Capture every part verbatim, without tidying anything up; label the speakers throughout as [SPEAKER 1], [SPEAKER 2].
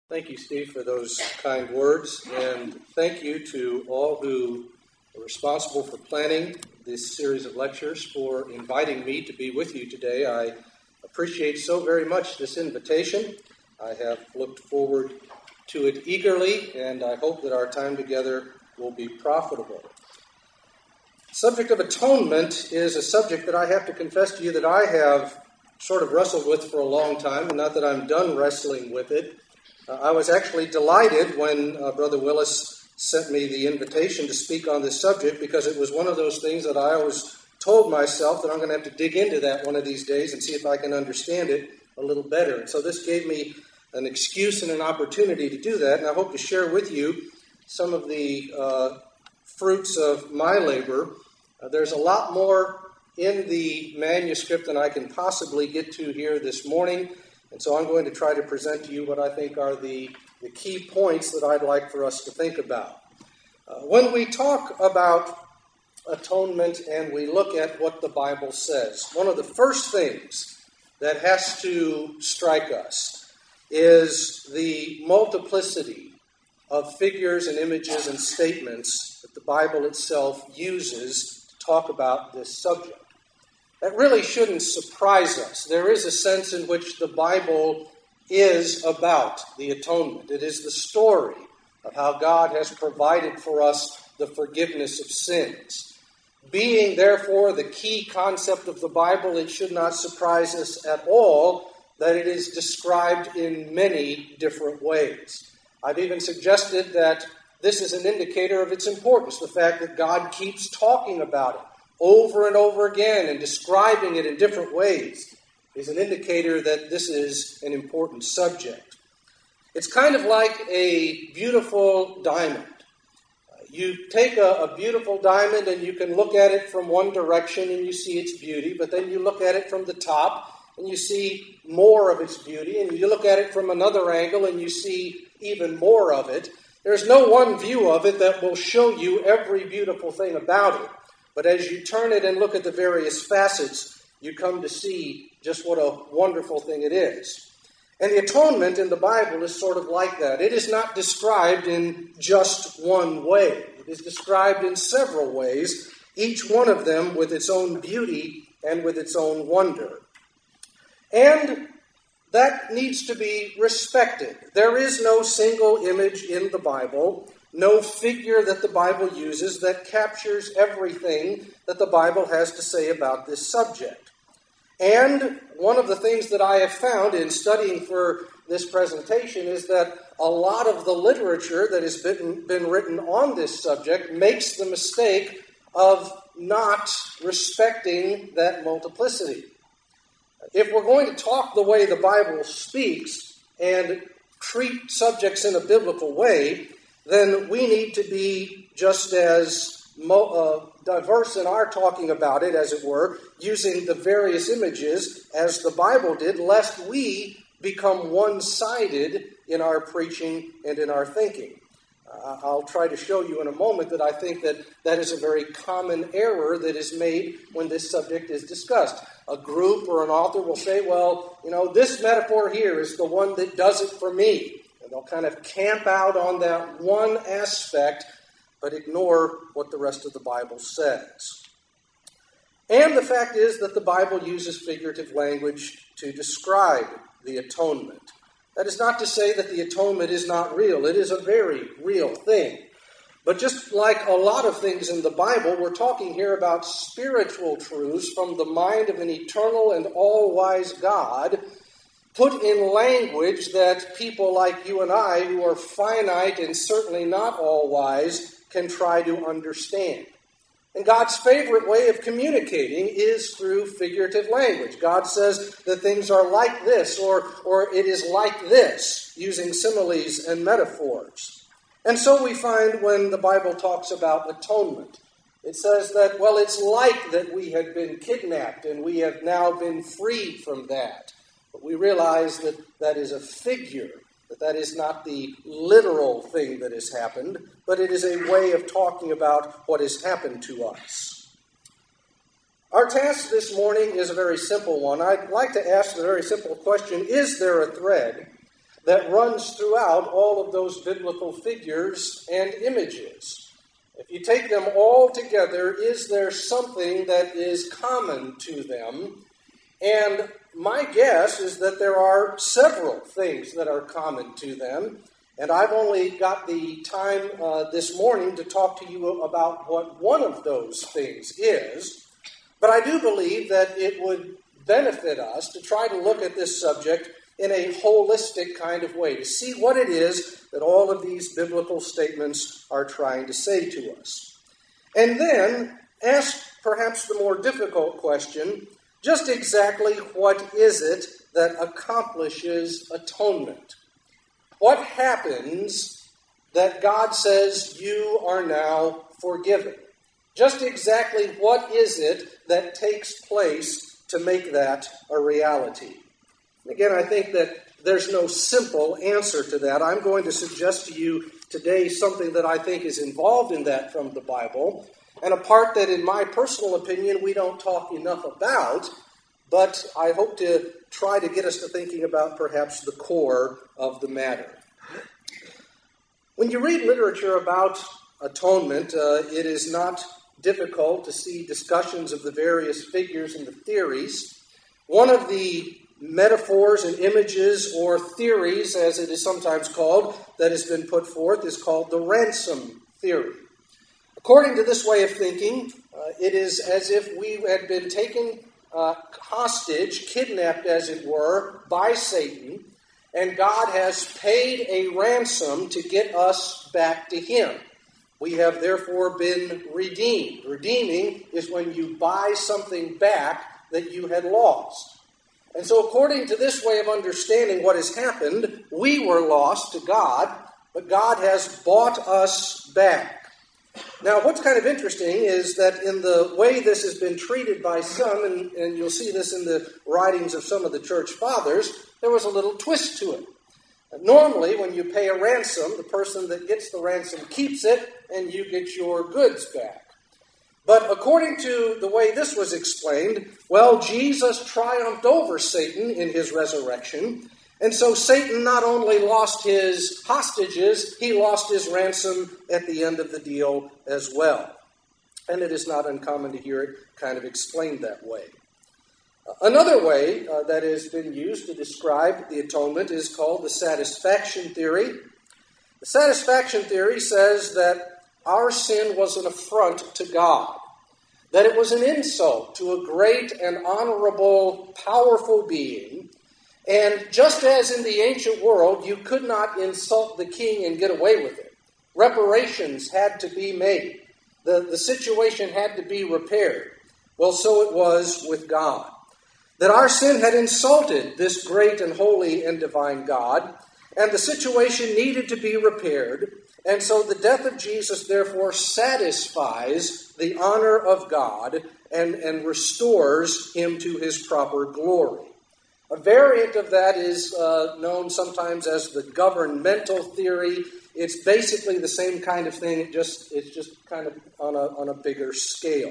[SPEAKER 1] Thank you, Steve, for those kind words, and thank you to all who are responsible for planning this series of lectures, for inviting me to be with you today. I appreciate so very much this invitation. I have looked forward to it eagerly, and I hope that our time together will be profitable. The subject of atonement is a subject that I have to confess to you that I have sort of wrestled with for a long time, and not that I'm done wrestling with it. Uh, I was actually delighted when uh, Brother Willis sent me the invitation to speak on this subject, because it was one of those things that I always told myself that I'm going to have to dig into that one of these days and see if I can understand it a little better. And so this gave me an excuse and an opportunity to do that, and I hope to share with you some of the uh, fruits of my labor. Uh, there's a lot more in the manuscript than I can possibly get to here this morning. And so I'm going to try to present to you what I think are the, the key points that I'd like for us to think about. Uh, when we talk about atonement and we look at what the Bible says, one of the first things that has to strike us is the multiplicity of figures and images and statements that the Bible itself uses to talk about this subject. That really shouldn't surprise us. There is a sense in which the Bible is about the atonement. It is the story of how God has provided for us the forgiveness of sins. Being, therefore, the key concept of the Bible, it should not surprise us at all that it is described in many different ways. I've even suggested that this is an indicator of its importance, the fact that God keeps talking about it over and over again and describing it in different ways is an indicator that this is an important subject. It's kind of like a beautiful diamond. You take a, a beautiful diamond and you can look at it from one direction and you see its beauty, but then you look at it from the top and you see more of its beauty, and you look at it from another angle and you see even more of it. There's no one view of it that will show you every beautiful thing about it. But as you turn it and look at the various facets, you come to see just what a wonderful thing it is. And the atonement in the Bible is sort of like that. It is not described in just one way. It is described in several ways, each one of them with its own beauty and with its own wonder. And that needs to be respected. There is no single image in the Bible, no figure that the Bible uses that captures everything that the Bible has to say about this subject. And one of the things that I have found in studying for this presentation is that a lot of the literature that has been, been written on this subject makes the mistake of not respecting that multiplicity. If we're going to talk the way the Bible speaks and treat subjects in a biblical way, then we need to be just as uh, diverse in our talking about it, as it were, using the various images as the Bible did, lest we become one-sided in our preaching and in our thinking. Uh, I'll try to show you in a moment that I think that that is a very common error that is made when this subject is discussed. A group or an author will say, well, you know, this metaphor here is the one that does it for me. And they'll kind of camp out on that one aspect, but ignore what the rest of the Bible says. And the fact is that the Bible uses figurative language to describe the atonement. That is not to say that the atonement is not real. It is a very real thing. But just like a lot of things in the Bible, we're talking here about spiritual truths from the mind of an eternal and all-wise God, put in language that people like you and I, who are finite and certainly not all-wise, can try to understand. And God's favorite way of communicating is through figurative language. God says that things are like this, or, or it is like this, using similes and metaphors. And so we find when the Bible talks about atonement, it says that, well, it's like that we had been kidnapped and we have now been freed from that. But we realize that that is a figure, that that is not the literal thing that has happened, but it is a way of talking about what has happened to us. Our task this morning is a very simple one. I'd like to ask the very simple question, is there a thread that runs throughout all of those biblical figures and images. If you take them all together, is there something that is common to them? And my guess is that there are several things that are common to them. And I've only got the time uh, this morning to talk to you about what one of those things is. But I do believe that it would benefit us to try to look at this subject in a holistic kind of way, to see what it is that all of these biblical statements are trying to say to us. And then ask perhaps the more difficult question, just exactly what is it that accomplishes atonement? What happens that God says you are now forgiven? Just exactly what is it that takes place to make that a reality? Again, I think that there's no simple answer to that. I'm going to suggest to you today something that I think is involved in that from the Bible, and a part that, in my personal opinion, we don't talk enough about, but I hope to try to get us to thinking about perhaps the core of the matter. When you read literature about atonement, uh, it is not difficult to see discussions of the various figures and the theories. One of the metaphors and images, or theories, as it is sometimes called, that has been put forth is called the ransom theory. According to this way of thinking, uh, it is as if we had been taken uh, hostage, kidnapped as it were, by Satan, and God has paid a ransom to get us back to him. We have therefore been redeemed. Redeeming is when you buy something back that you had lost. And so according to this way of understanding what has happened, we were lost to God, but God has bought us back. Now, what's kind of interesting is that in the way this has been treated by some, and, and you'll see this in the writings of some of the church fathers, there was a little twist to it. Normally, when you pay a ransom, the person that gets the ransom keeps it, and you get your goods back. But according to the way this was explained, well, Jesus triumphed over Satan in his resurrection, and so Satan not only lost his hostages, he lost his ransom at the end of the deal as well. And it is not uncommon to hear it kind of explained that way. Another way uh, that has been used to describe the atonement is called the satisfaction theory. The satisfaction theory says that our sin was an affront to God, that it was an insult to a great and honorable, powerful being, and just as in the ancient world, you could not insult the king and get away with it. Reparations had to be made. The, the situation had to be repaired. Well, so it was with God. That our sin had insulted this great and holy and divine God, and the situation needed to be repaired. And so the death of Jesus, therefore, satisfies the honor of God and, and restores him to his proper glory. A variant of that is uh, known sometimes as the governmental theory. It's basically the same kind of thing, it just, it's just kind of on a, on a bigger scale.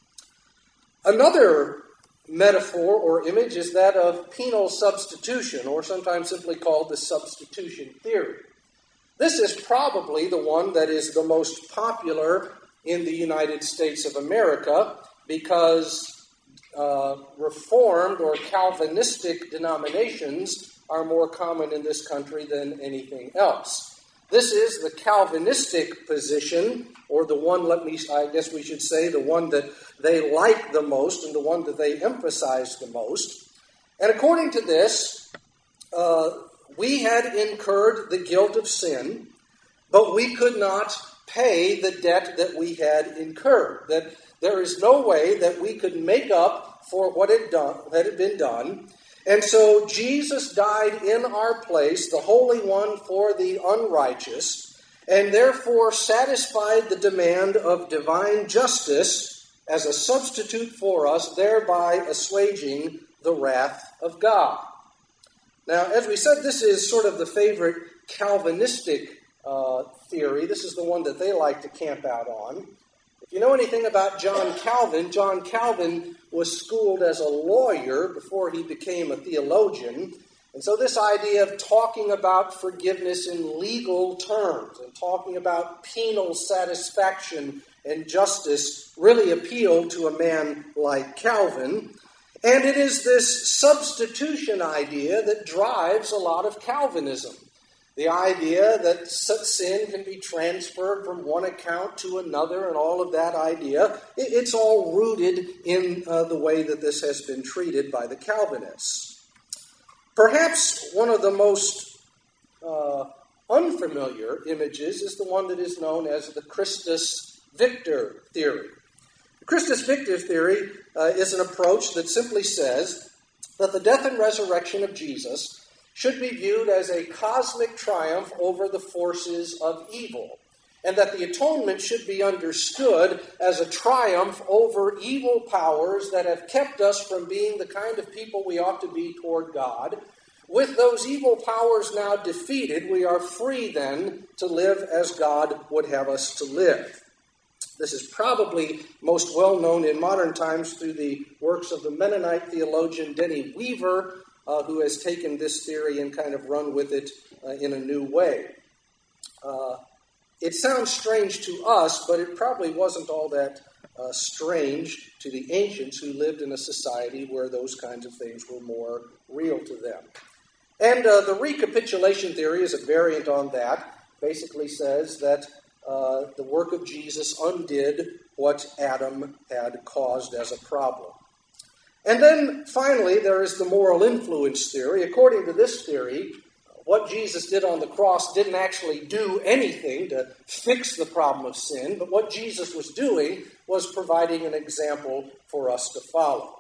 [SPEAKER 1] Another metaphor or image is that of penal substitution, or sometimes simply called the substitution theory. This is probably the one that is the most popular in the United States of America because uh, Reformed or Calvinistic denominations are more common in this country than anything else. This is the Calvinistic position, or the one, let me, I guess we should say, the one that they like the most and the one that they emphasize the most. And according to this, uh, we had incurred the guilt of sin, but we could not pay the debt that we had incurred. That there is no way that we could make up for what had done, that had been done. And so Jesus died in our place, the Holy One for the unrighteous, and therefore satisfied the demand of divine justice as a substitute for us, thereby assuaging the wrath of God. Now, as we said, this is sort of the favorite Calvinistic uh, theory. This is the one that they like to camp out on. If you know anything about John Calvin, John Calvin was schooled as a lawyer before he became a theologian. And so this idea of talking about forgiveness in legal terms and talking about penal satisfaction and justice really appealed to a man like Calvin. And it is this substitution idea that drives a lot of Calvinism. The idea that sin can be transferred from one account to another and all of that idea, it's all rooted in uh, the way that this has been treated by the Calvinists. Perhaps one of the most uh, unfamiliar images is the one that is known as the Christus Victor theory. The Christus Victor theory uh, is an approach that simply says that the death and resurrection of Jesus should be viewed as a cosmic triumph over the forces of evil, and that the atonement should be understood as a triumph over evil powers that have kept us from being the kind of people we ought to be toward God. With those evil powers now defeated, we are free then to live as God would have us to live. This is probably most well known in modern times through the works of the Mennonite theologian Denny Weaver, uh, who has taken this theory and kind of run with it uh, in a new way. Uh, It sounds strange to us, but it probably wasn't all that uh, strange to the ancients who lived in a society where those kinds of things were more real to them. And uh, the recapitulation theory is a variant on that. Basically says that uh, the work of Jesus undid what Adam had caused as a problem. And then finally, there is the moral influence theory. According to this theory, what Jesus did on the cross didn't actually do anything to fix the problem of sin, but what Jesus was doing was providing an example for us to follow.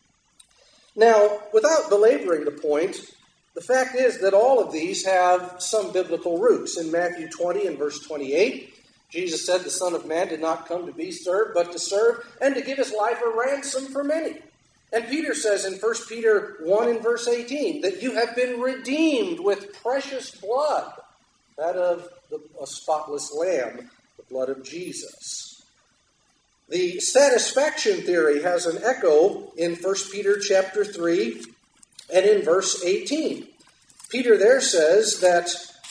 [SPEAKER 1] Now, without belaboring the point, the fact is that all of these have some biblical roots. In Matthew twenty and verse twenty-eight, Jesus said the Son of Man did not come to be served, but to serve and to give his life a ransom for many. And Peter says in First Peter one and verse eighteen that you have been redeemed with precious blood, that of the, a spotless lamb, the blood of Jesus. The satisfaction theory has an echo in First Peter chapter three and in verse eighteen. Peter there says that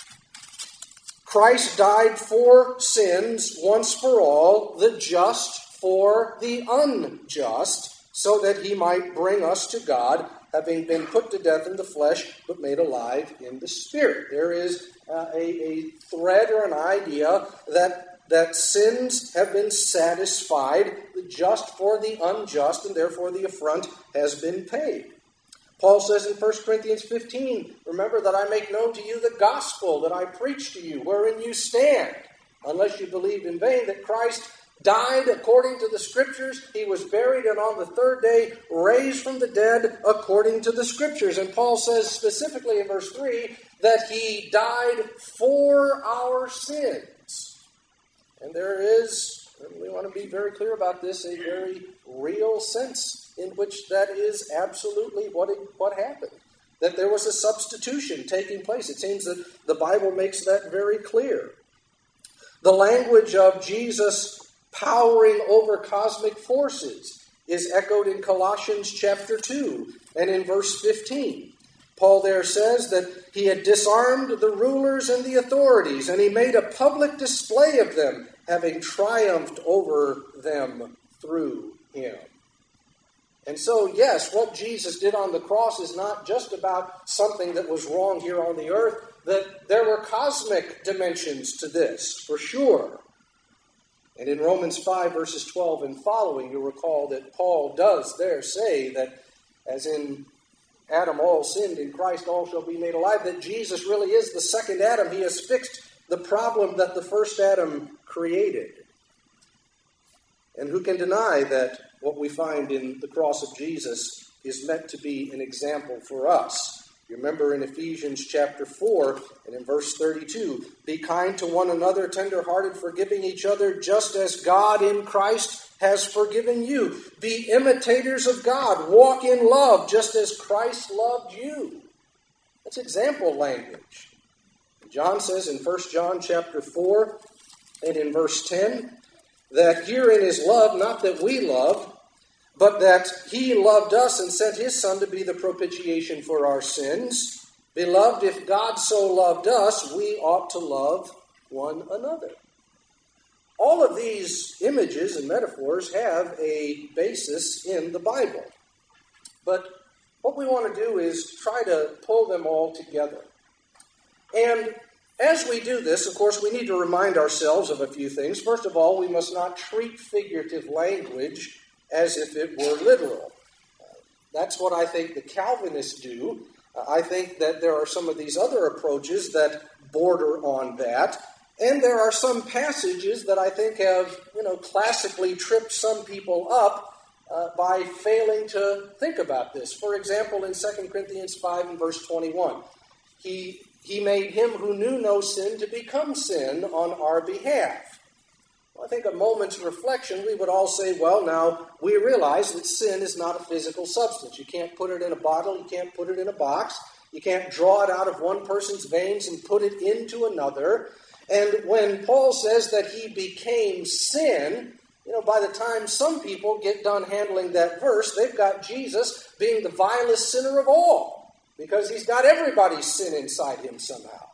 [SPEAKER 1] Christ died for sins once for all, the just for the unjust, so that he might bring us to God, having been put to death in the flesh, but made alive in the Spirit. There is uh, a, a thread or an idea that, that sins have been satisfied, the just for the unjust, and therefore the affront has been paid. Paul says in First Corinthians fifteen, remember that I make known to you the gospel that I preach to you, wherein you stand, unless you believed in vain, that Christ died according to the Scriptures, he was buried, and on the third day raised from the dead according to the Scriptures. And Paul says specifically in verse three that he died for our sins. And there is, and we want to be very clear about this, a very real sense in which that is absolutely what it, what happened. That there was a substitution taking place. It seems that the Bible makes that very clear. The language of Jesus powering over cosmic forces is echoed in Colossians chapter two and in verse fifteen. Paul there says that he had disarmed the rulers and the authorities, and he made a public display of them, having triumphed over them through him. And so, yes, what Jesus did on the cross is not just about something that was wrong here on the earth, that there were cosmic dimensions to this, for sure. And in Romans five, verses twelve and following, you'll recall that Paul does there say that as in Adam all sinned, in Christ all shall be made alive, that Jesus really is the second Adam. He has fixed the problem that the first Adam created. And who can deny that what we find in the cross of Jesus is meant to be an example for us? You remember in Ephesians chapter four and in verse thirty-two, be kind to one another, tender-hearted, forgiving each other, just as God in Christ has forgiven you. Be imitators of God. Walk in love, just as Christ loved you. That's example language. John says in First John chapter four and in verse ten, that herein is love, not that we love, but that he loved us and sent his Son to be the propitiation for our sins. Beloved, if God so loved us, we ought to love one another. All of these images and metaphors have a basis in the Bible. But what we want to do is try to pull them all together. And as we do this, of course, we need to remind ourselves of a few things. First of all, we must not treat figurative language as if it were literal. Uh, that's what I think the Calvinists do. Uh, I think that there are some of these other approaches that border on that. And there are some passages that I think have, you know, classically tripped some people up uh, by failing to think about this. For example, in Second Corinthians five and verse twenty-one, he, he made him who knew no sin to become sin on our behalf. Well, I think a moment's reflection, we would all say, well, now, we realize that sin is not a physical substance. You can't put it in a bottle, you can't put it in a box, you can't draw it out of one person's veins and put it into another. And when Paul says that he became sin, you know, by the time some people get done handling that verse, they've got Jesus being the vilest sinner of all, because he's got everybody's sin inside him somehow.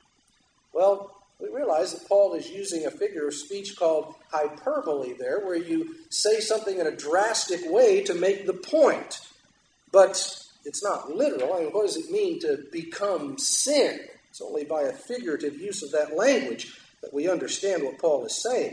[SPEAKER 1] Well, we realize that Paul is using a figure of speech called hyperbole there, where you say something in a drastic way to make the point. But it's not literal. I mean, what does it mean to become sin? It's only by a figurative use of that language that we understand what Paul is saying.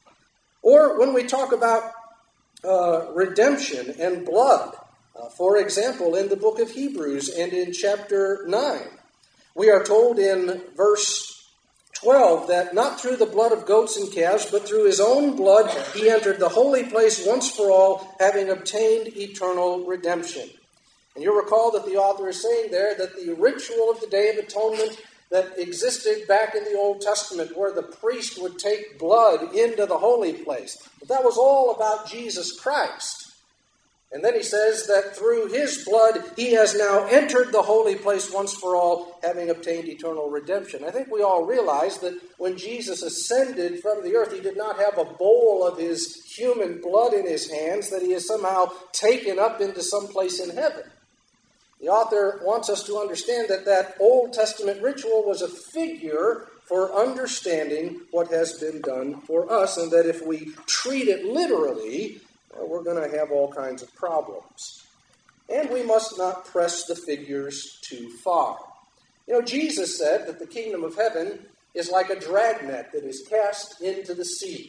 [SPEAKER 1] Or when we talk about uh, redemption and blood, uh, for example, in the book of Hebrews and in chapter nine, we are told in verse twelve that not through the blood of goats and calves, but through his own blood he entered the holy place once for all, having obtained eternal redemption. And you'll recall that the author is saying there that the ritual of the Day of Atonement that existed back in the Old Testament, where the priest would take blood into the holy place, but that was all about Jesus Christ. And then he says that through his blood he has now entered the holy place once for all, having obtained eternal redemption. I think we all realize that when Jesus ascended from the earth, he did not have a bowl of his human blood in his hands that he has somehow taken up into some place in heaven. The author wants us to understand that that Old Testament ritual was a figure for understanding what has been done for us, and that if we treat it literally, well, we're going to have all kinds of problems. And we must not press the figures too far. You know, Jesus said that the kingdom of heaven is like a dragnet that is cast into the sea.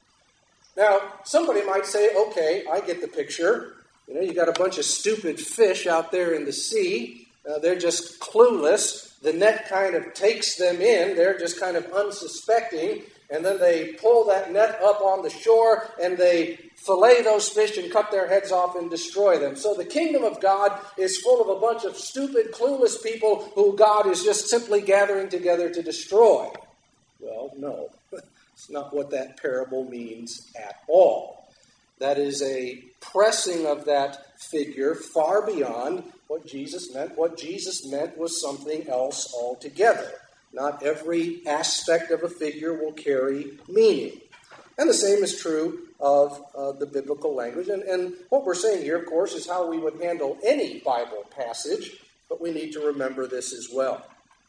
[SPEAKER 1] Now, somebody might say, okay, I get the picture. You know, you got a bunch of stupid fish out there in the sea. Uh, they're just clueless. The net kind of takes them in. They're just kind of unsuspecting. And then they pull that net up on the shore and they fillet those fish and cut their heads off and destroy them. So the kingdom of God is full of a bunch of stupid, clueless people who God is just simply gathering together to destroy. Well, no. It's not what that parable means at all. That is a pressing of that figure far beyond what Jesus meant. What Jesus meant was something else altogether. Not every aspect of a figure will carry meaning. And the same is true of uh, the biblical language. And, and what we're saying here, of course, is how we would handle any Bible passage, but we need to remember this as well.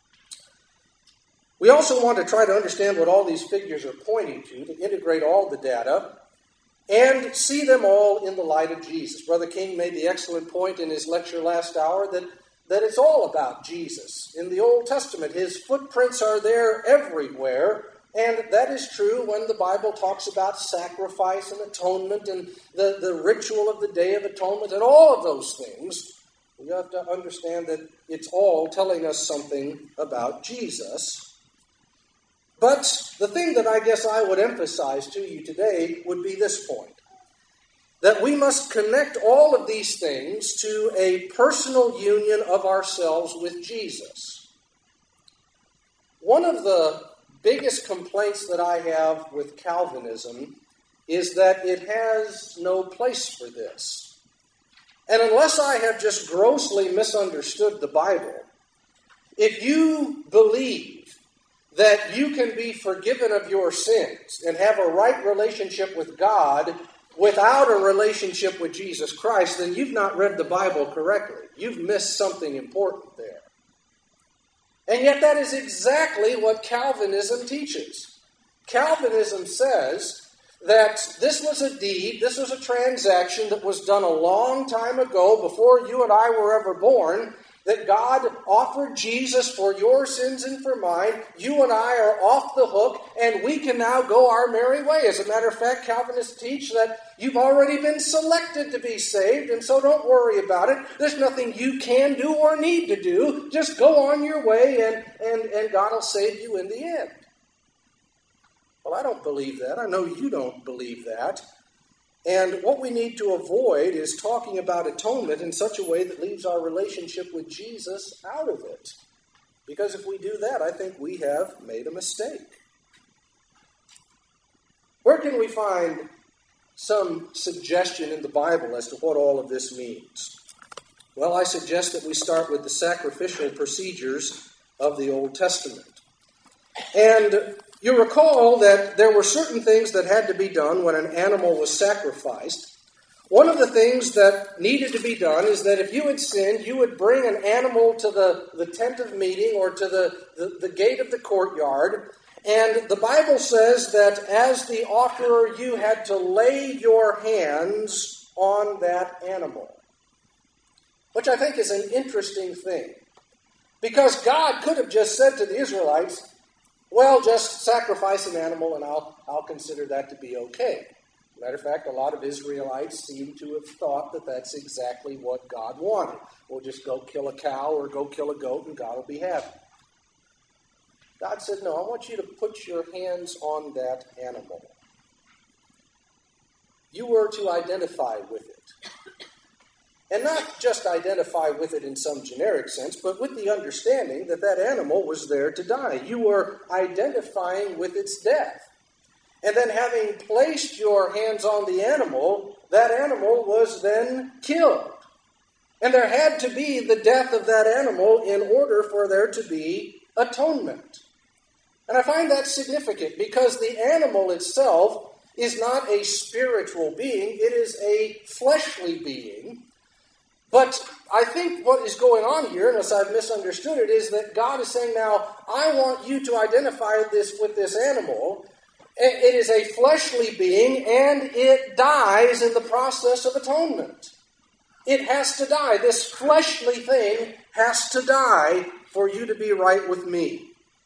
[SPEAKER 1] We also want to try to understand what all these figures are pointing to, to integrate all the data, and see them all in the light of Jesus. Brother King made the excellent point in his lecture last hour that, that it's all about Jesus. In the Old Testament, his footprints are there everywhere, and that is true when the Bible talks about sacrifice and atonement and the, the ritual of the Day of Atonement and all of those things. You have to understand that it's all telling us something about Jesus. But the thing that I guess I would emphasize to you today would be this point. That we must connect all of these things to a personal union of ourselves with Jesus. One of the biggest complaints that I have with Calvinism is that it has no place for this. And unless I have just grossly misunderstood the Bible, if you believe that you can be forgiven of your sins and have a right relationship with God without a relationship with Jesus Christ, then you've not read the Bible correctly. You've missed something important there. And yet that is exactly what Calvinism teaches. Calvinism says that this was a deed, this was a transaction that was done a long time ago, before you and I were ever born, that God offered Jesus for your sins and for mine. You and I are off the hook, and we can now go our merry way. As a matter of fact, Calvinists teach that you've already been selected to be saved, and so don't worry about it. There's nothing you can do or need to do. Just go on your way, and, and, and God will save you in the end. Well, I don't believe that. I know you don't believe that. And what we need to avoid is talking about atonement in such a way that leaves our relationship with Jesus out of it. Because if we do that, I think we have made a mistake. Where can we find some suggestion in the Bible as to what all of this means? Well, I suggest that we start with the sacrificial procedures of the Old Testament. And you recall that there were certain things that had to be done when an animal was sacrificed. One of the things that needed to be done is that if you had sinned, you would bring an animal to the, the tent of meeting or to the, the, the gate of the courtyard. And the Bible says that as the offerer, you had to lay your hands on that animal, which I think is an interesting thing. Because God could have just said to the Israelites, well, just sacrifice an animal and I'll, I'll consider that to be okay. Matter of fact, a lot of Israelites seem to have thought that that's exactly what God wanted. We'll just go kill a cow or go kill a goat and God will be happy. God said, no, I want you to put your hands on that animal. You were to identify with it. And not just identify with it in some generic sense, but with the understanding that that animal was there to die. You were identifying with its death. And then having placed your hands on the animal, that animal was then killed. And there had to be the death of that animal in order for there to be atonement. And I find that significant because the animal itself is not a spiritual being, it is a fleshly being. But I think what is going on here, unless I've misunderstood it, is that God is saying, now, I want you to identify this with this animal. It is a fleshly being, and it dies in the process of atonement. It has to die. This fleshly thing has to die for you to be right with me.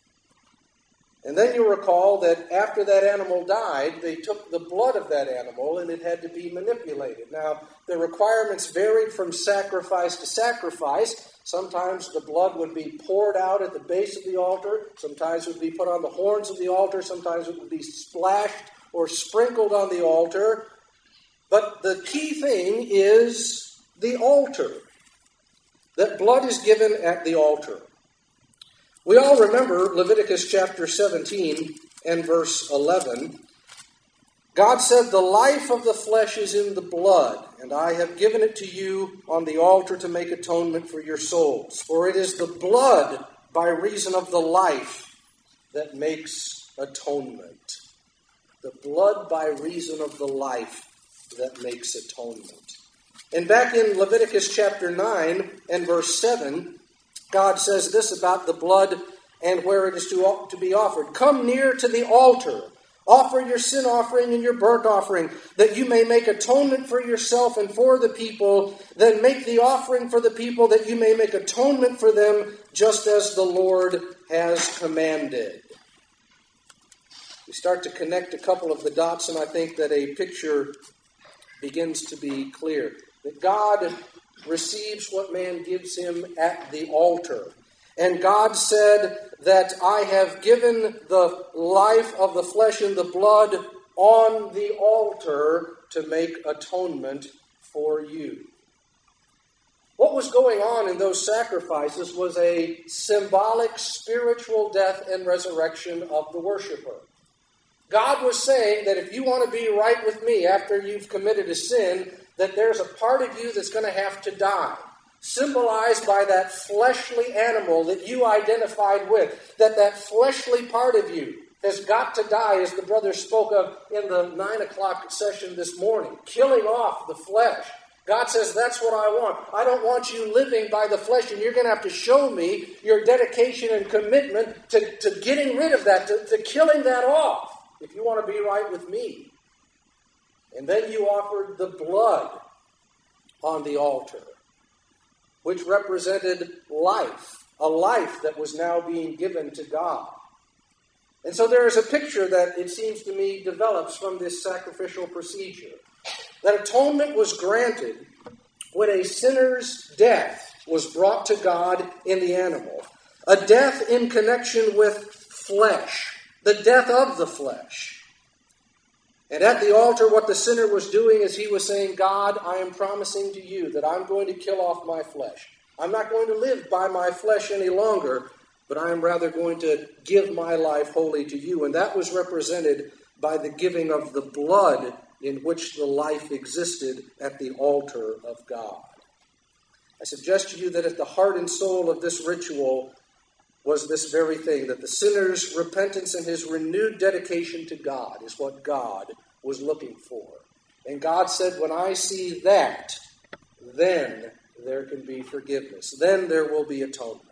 [SPEAKER 1] And then you recall that after that animal died, they took the blood of that animal and it had to be manipulated. Now, the requirements varied from sacrifice to sacrifice. Sometimes the blood would be poured out at the base of the altar. Sometimes it would be put on the horns of the altar. Sometimes it would be splashed or sprinkled on the altar. But the key thing is the altar. That blood is given at the altar. We all remember Leviticus chapter seventeen and verse eleven. God said, the life of the flesh is in the blood, and I have given it to you on the altar to make atonement for your souls. For it is the blood by reason of the life that makes atonement. The blood by reason of the life that makes atonement. And back in Leviticus chapter nine and verse seven, God says this about the blood and where it is to, to be offered. Come near to the altar. Offer your sin offering and your burnt offering, that you may make atonement for yourself and for the people. Then make the offering for the people, that you may make atonement for them, just as the Lord has commanded. We start to connect a couple of the dots, and I think that a picture begins to be clear. That God receives what man gives him at the altar. And God said that I have given the life of the flesh and the blood on the altar to make atonement for you. What was going on in those sacrifices was a symbolic spiritual death and resurrection of the worshiper. God was saying that if you want to be right with me after you've committed a sin, that there's a part of you that's going to have to die. Symbolized by that fleshly animal that you identified with. That that fleshly part of you has got to die, as the brothers spoke of in the nine o'clock session this morning. Killing off the flesh. God says, that's what I want. I don't want you living by the flesh, and you're going to have to show me your dedication and commitment to, to getting rid of that, to, to killing that off, if you want to be right with me. And then you offered the blood on the altar, which represented life, a life that was now being given to God. And so there is a picture that, it seems to me, develops from this sacrificial procedure. That atonement was granted when a sinner's death was brought to God in the animal. A death in connection with flesh, the death of the flesh. And at the altar, what the sinner was doing is he was saying, God, I am promising to you that I'm going to kill off my flesh. I'm not going to live by my flesh any longer, but I am rather going to give my life wholly to you. And that was represented by the giving of the blood in which the life existed at the altar of God. I suggest to you that at the heart and soul of this ritual was this very thing, that the sinner's repentance and his renewed dedication to God is what God was looking for. And God said, when I see that, then there can be forgiveness. Then there will be atonement.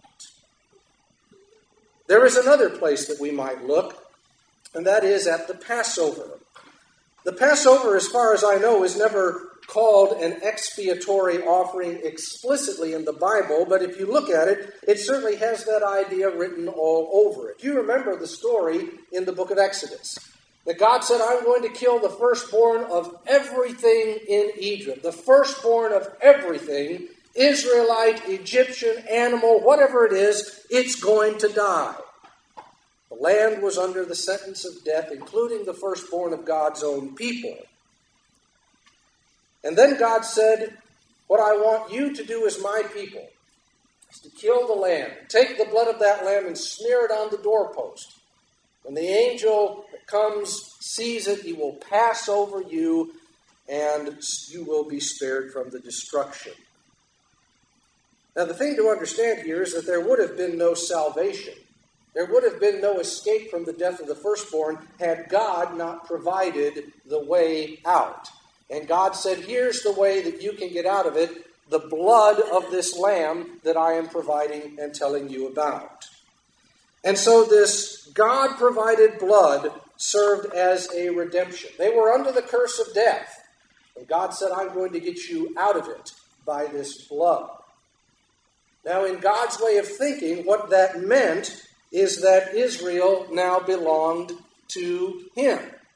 [SPEAKER 1] There is another place that we might look, and that is at the Passover. The Passover, as far as I know, is never called an expiatory offering explicitly in the Bible, but if you look at it, it certainly has that idea written all over it. You remember the story in the book of Exodus, that God said, I'm going to kill the firstborn of everything in Egypt, the firstborn of everything, Israelite, Egyptian, animal, whatever it is, it's going to die. The land was under the sentence of death, including the firstborn of God's own people. And then God said, what I want you to do as my people is to kill the lamb. Take the blood of that lamb and smear it on the doorpost. When the angel that comes sees it, he will pass over you, and you will be spared from the destruction. Now, the thing to understand here is that there would have been no salvation. There would have been no escape from the death of the firstborn had God not provided the way out. And God said, here's the way that you can get out of it, the blood of this lamb that I am providing and telling you about. And so this God-provided blood served as a redemption. They were under the curse of death. And God said, I'm going to get you out of it by this blood. Now, in God's way of thinking, what that meant is that Israel now belonged to him.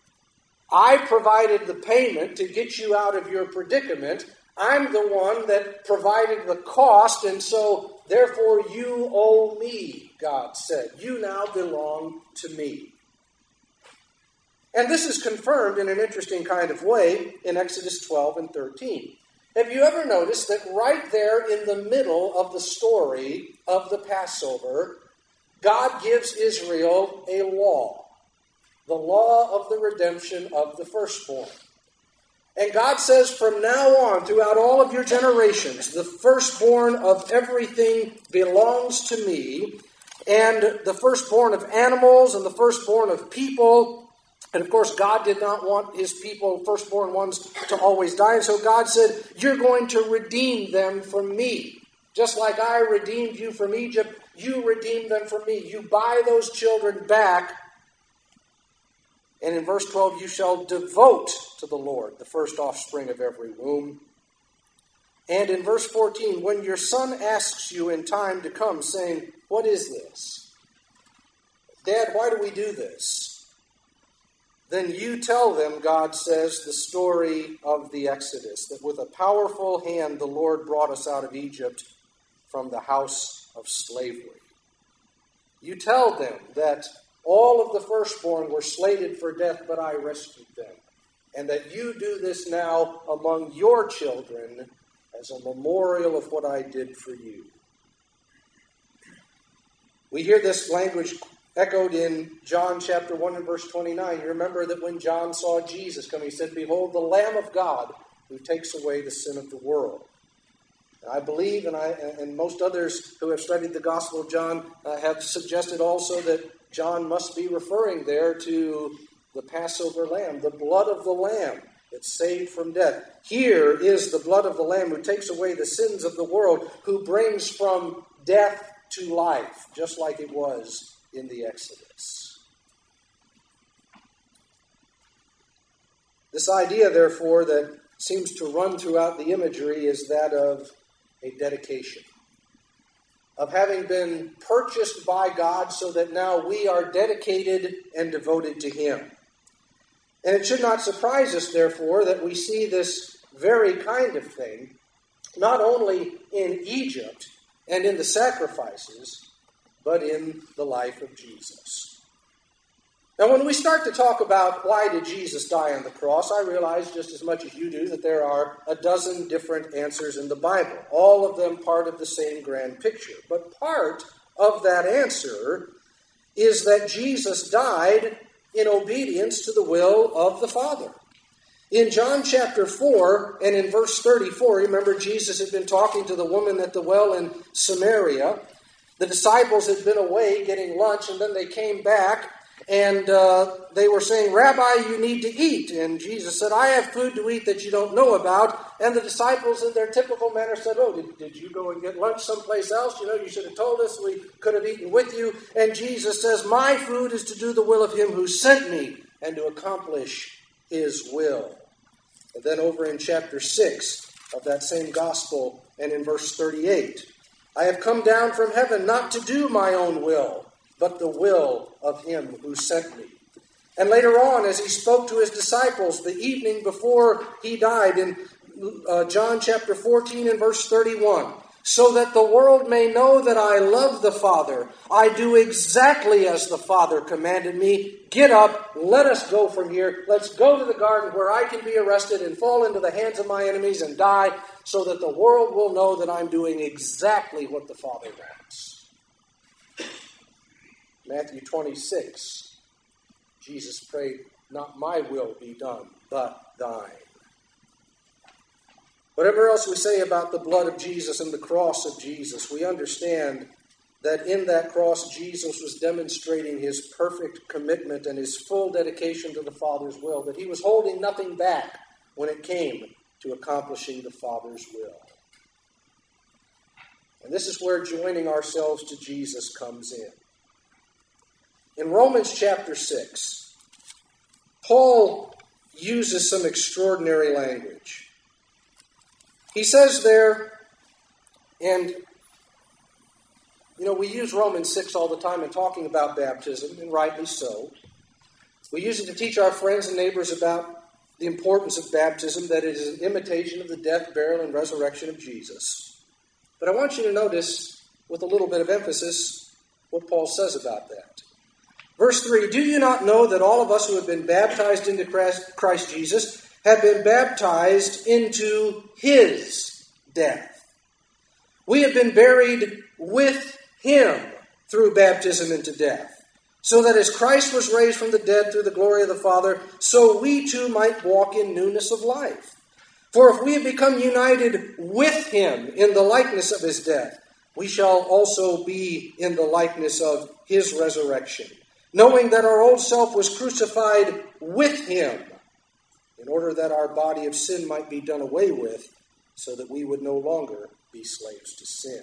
[SPEAKER 1] I provided the payment to get you out of your predicament. I'm the one that provided the cost, and so therefore you owe me, God said. You now belong to me. And this is confirmed in an interesting kind of way in Exodus twelve and thirteen. Have you ever noticed that right there in the middle of the story of the Passover, God gives Israel a law, the law of the redemption of the firstborn. And God says, from now on, throughout all of your generations, the firstborn of everything belongs to me, and the firstborn of animals and the firstborn of people. And of course, God did not want his people, firstborn ones, to always die. And so God said, you're going to redeem them from me. Just like I redeemed you from Egypt, you redeem them from me. You buy those children back. And in verse twelve, you shall devote to the Lord the first offspring of every womb. And in verse fourteen, when your son asks you in time to come, saying, what is this? Dad, why do we do this? Then you tell them, God says, the story of the Exodus, that with a powerful hand the Lord brought us out of Egypt from the house of slavery. You tell them that all of the firstborn were slated for death, but I rescued them. And that you do this now among your children as a memorial of what I did for you. We hear this language echoed in John chapter one and verse twenty-nine. You remember that when John saw Jesus come, he said, behold, the Lamb of God who takes away the sin of the world. And I believe, and I and most others who have studied the Gospel of John uh, have suggested also that John must be referring there to the Passover lamb, the blood of the lamb that saved from death. Here is the blood of the Lamb who takes away the sins of the world, who brings from death to life, just like it was in the Exodus. This idea, therefore, that seems to run throughout the imagery is that of a dedication, of having been purchased by God so that now we are dedicated and devoted to Him. And it should not surprise us, therefore, that we see this very kind of thing not only in Egypt and in the sacrifices, but in the life of Jesus. Now, when we start to talk about why did Jesus die on the cross, I realize just as much as you do that there are a dozen different answers in the Bible, all of them part of the same grand picture. But part of that answer is that Jesus died in obedience to the will of the Father. In John chapter four and in verse thirty-four, remember Jesus had been talking to the woman at the well in Samaria. The disciples had been away getting lunch, and then they came back, and uh, they were saying, "Rabbi, you need to eat." And Jesus said, "I have food to eat that you don't know about." And the disciples, in their typical manner, said, "Oh, did, did you go and get lunch someplace else? You know, you should have told us. We could have eaten with you." And Jesus says, "My food is to do the will of Him who sent me and to accomplish His will." And then over in chapter six of that same gospel and in verse thirty-eight, "I have come down from heaven not to do my own will, but the will of Him who sent me." And later on, as He spoke to His disciples the evening before He died, in uh, John chapter fourteen and verse thirty-one, "So that the world may know that I love the Father, I do exactly as the Father commanded me. Get up, let us go from here. Let's go to the garden where I can be arrested and fall into the hands of my enemies and die, so that the world will know that I'm doing exactly what the Father wants." Matthew twenty-six, Jesus prayed, "Not my will be done, but thine." Whatever else we say about the blood of Jesus and the cross of Jesus, we understand that in that cross, Jesus was demonstrating His perfect commitment and His full dedication to the Father's will, that He was holding nothing back when it came to accomplishing the Father's will. And this is where joining ourselves to Jesus comes in. In Romans chapter six, Paul uses some extraordinary language. He says there, and, you know, we use Romans six all the time in talking about baptism, and rightly so. We use it to teach our friends and neighbors about the importance of baptism, that it is an imitation of the death, burial, and resurrection of Jesus. But I want you to notice, with a little bit of emphasis, what Paul says about that. Verse three, "Do you not know that all of us who have been baptized into Christ, Christ Jesus have been baptized into His death? We have been buried with Him through baptism into death, so that as Christ was raised from the dead through the glory of the Father, so we too might walk in newness of life. For if we have become united with Him in the likeness of His death, we shall also be in the likeness of His resurrection, knowing that our old self was crucified with Him, in order that our body of sin might be done away with, so that we would no longer be slaves to sin."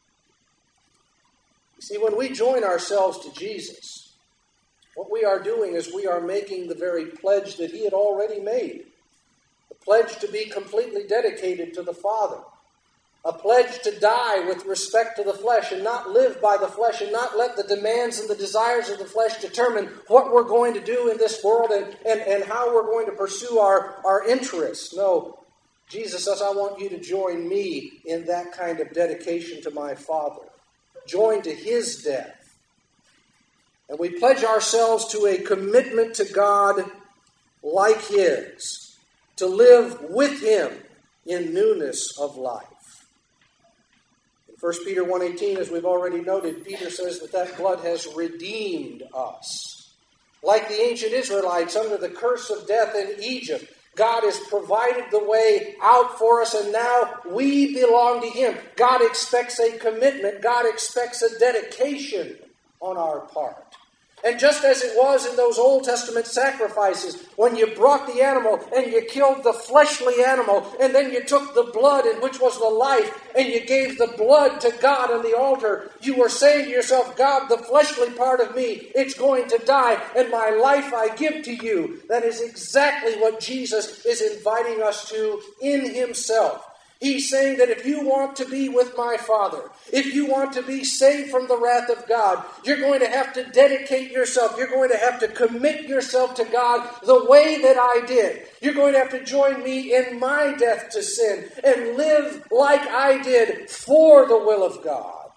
[SPEAKER 1] You see, when we join ourselves to Jesus, what we are doing is we are making the very pledge that He had already made. The pledge to be completely dedicated to the Father. A pledge to die with respect to the flesh and not live by the flesh and not let the demands and the desires of the flesh determine what we're going to do in this world and, and, and how we're going to pursue our, our interests. No, Jesus says, "I want you to join me in that kind of dedication to my Father. Join to His death." And we pledge ourselves to a commitment to God like His, to live with Him in newness of life. First Peter one eighteen, as we've already noted, Peter says that that blood has redeemed us. Like the ancient Israelites under the curse of death in Egypt, God has provided the way out for us, and now we belong to Him. God expects a commitment. God expects a dedication on our part. And just as it was in those Old Testament sacrifices, when you brought the animal and you killed the fleshly animal, and then you took the blood in which was the life, and you gave the blood to God on the altar, you were saying to yourself, God, the fleshly part of me, it's going to die, and my life I give to you. That is exactly what Jesus is inviting us to in himself. He's saying that if you want to be with my Father, if you want to be saved from the wrath of God, you're going to have to dedicate yourself. You're going to have to commit yourself to God the way that I did. You're going to have to join me in my death to sin and live like I did for the will of God.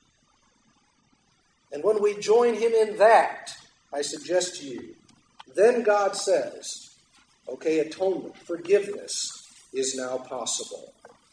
[SPEAKER 1] And when we join him in that, I suggest to you, then God says, okay, atonement, forgiveness is now possible.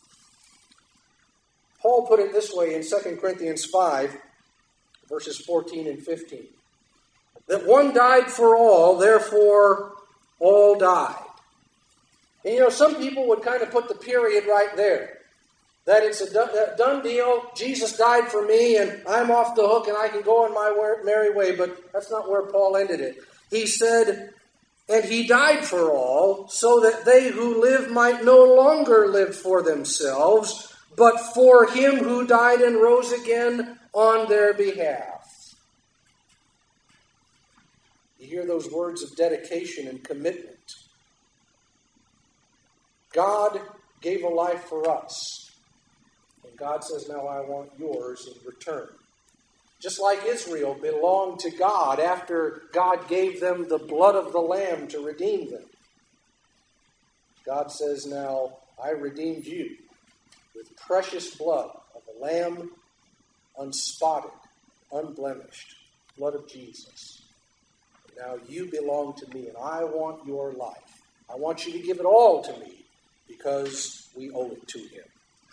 [SPEAKER 1] Paul put it this way in Second Corinthians five, verses fourteen and fifteen. That one died for all, therefore all died. And you know, some people would kind of put the period right there. That it's a done, a done deal, Jesus died for me, and I'm off the hook, and I can go on my merry way. But that's not where Paul ended it. He said, and he died for all, so that they who live might no longer live for themselves, but for him who died and rose again on their behalf. You hear those words of dedication and commitment. God gave a life for us. And God says, now I want yours in return. Just like Israel belonged to God after God gave them the blood of the Lamb to redeem them. God says, now I redeemed you with precious blood of a lamb, unspotted, unblemished, blood of Jesus. Now you belong to me, and I want your life. I want you to give it all to me, because we owe it to him.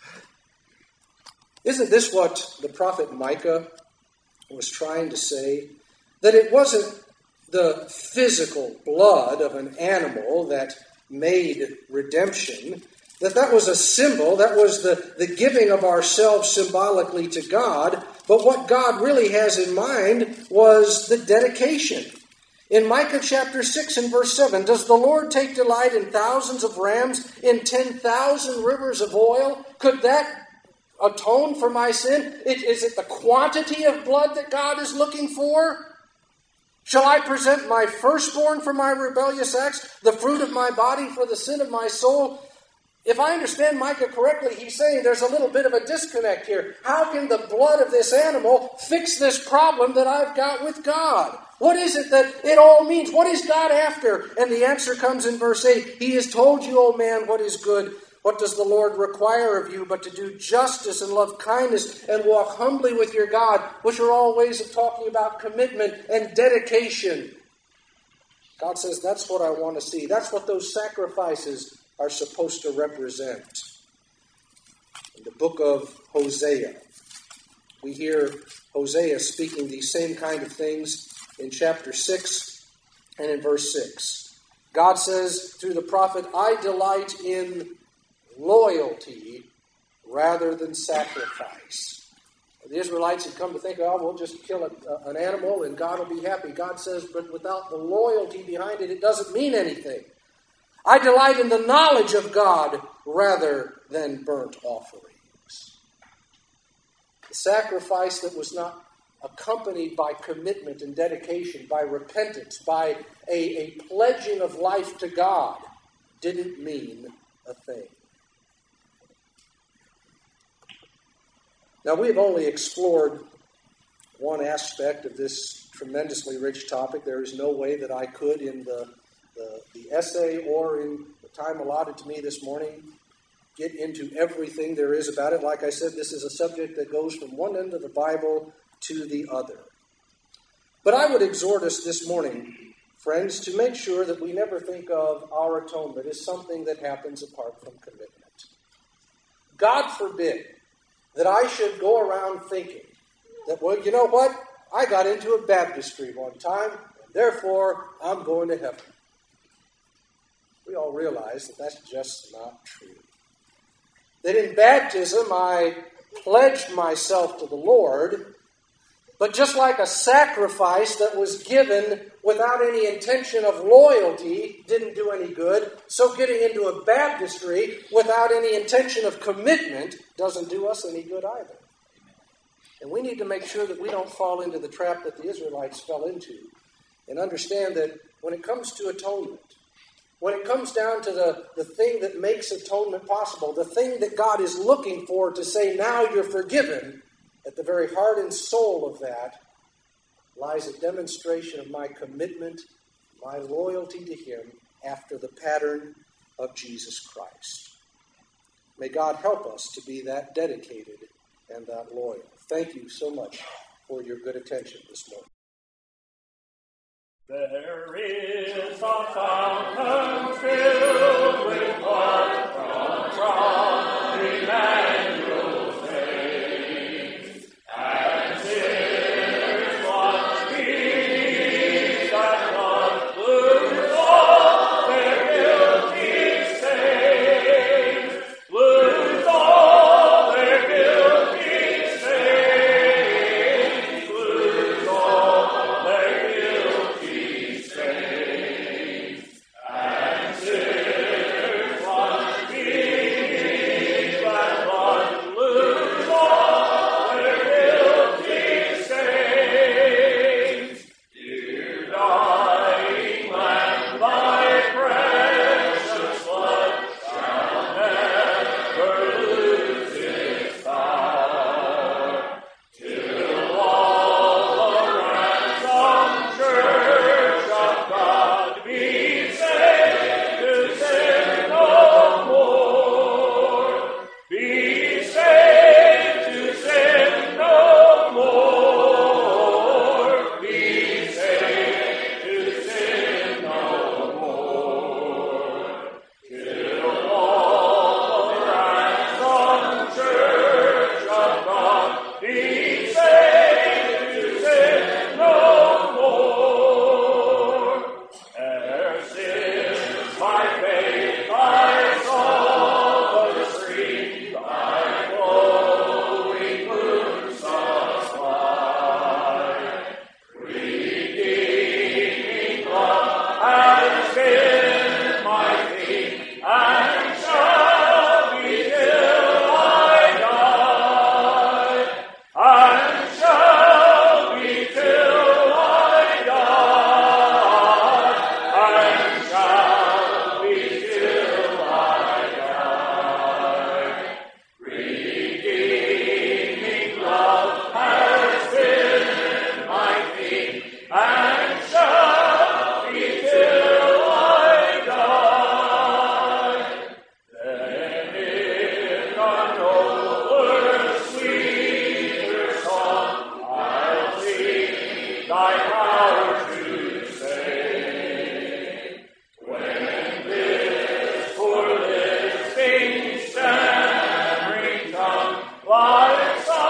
[SPEAKER 1] Isn't this what the prophet Micah was trying to say? That it wasn't the physical blood of an animal that made redemption, that that was a symbol, that was the, the giving of ourselves symbolically to God, but what God really has in mind was the dedication. In Micah chapter six and verse seven, does the Lord take delight in thousands of rams, in ten thousand rivers of oil? Could that atone for my sin? Is it the quantity of blood that God is looking for? Shall I present my firstborn for my rebellious acts, the fruit of my body for the sin of my soul? If I understand Micah correctly, he's saying there's a little bit of a disconnect here. How can the blood of this animal fix this problem that I've got with God? What is it that it all means? What is God after? And the answer comes in verse eight. He has told you, O man, what is good. What does the Lord require of you but to do justice and love kindness and walk humbly with your God, which are all ways of talking about commitment and dedication. God says, that's what I want to see. That's what those sacrifices are supposed to represent. In the book of Hosea, we hear Hosea speaking these same kind of things in chapter six and in verse six. God says through the prophet, I delight in loyalty rather than sacrifice. The Israelites had come to think, oh, we'll just kill a, an animal and God will be happy. God says, but without the loyalty behind it, it doesn't mean anything. I delight in the knowledge of God rather than burnt offerings. The sacrifice that was not accompanied by commitment and dedication, by repentance, by a, a pledging of life to God, didn't mean a thing. Now, we've only explored one aspect of this tremendously rich topic. There is no way that I could, in the, the, the essay or in the time allotted to me this morning, get into everything there is about it. Like I said, this is a subject that goes from one end of the Bible to the other. But I would exhort us this morning, friends, to make sure that we never think of our atonement as something that happens apart from commitment. God forbid that I should go around thinking that, well, you know what? I got into a baptistry one time, and therefore I'm going to heaven. We all realize that that's just not true. That in baptism I pledged myself to the Lord, But just like a sacrifice that was given without any intention of loyalty didn't do any good, so getting into a baptistry without any intention of commitment doesn't do us any good either. And we need to make sure that we don't fall into the trap that the Israelites fell into, and understand that when it comes to atonement, when it comes down to the, the thing that makes atonement possible, the thing that God is looking for to say, now you're forgiven, at the very heart and soul of that lies a demonstration of my commitment, my loyalty to Him after the pattern of Jesus Christ. May God help us to be that dedicated and that loyal. Thank you so much for your good attention this morning.
[SPEAKER 2] There is a fountain filled with water from, from Emmanuel's veins, and sinners once beneath that blood lose all their guilty stains, lose all their guilty stains, lose all their guilty stains, and sinners once beneath that blood lose all their guilty stains. Dear dying Lamb, thy precious blood shall never lose its power, till all the ransomed church of God be saved to sin no more. Be saved to sin no more. Be saved to sin no more. Till all the ransomed church of God be saved to sin no more. Ere since by faith I saw the stream thy flowing wounds supply, redeeming blood has been my theme, and shall be till I die, and shall be till I die, and shall be till I die. Redeeming love has been my theme, and shall be till I die. Then in a nobler, sweeter song I'll sing thy power to save. When this poor lisping, stammering tongue lies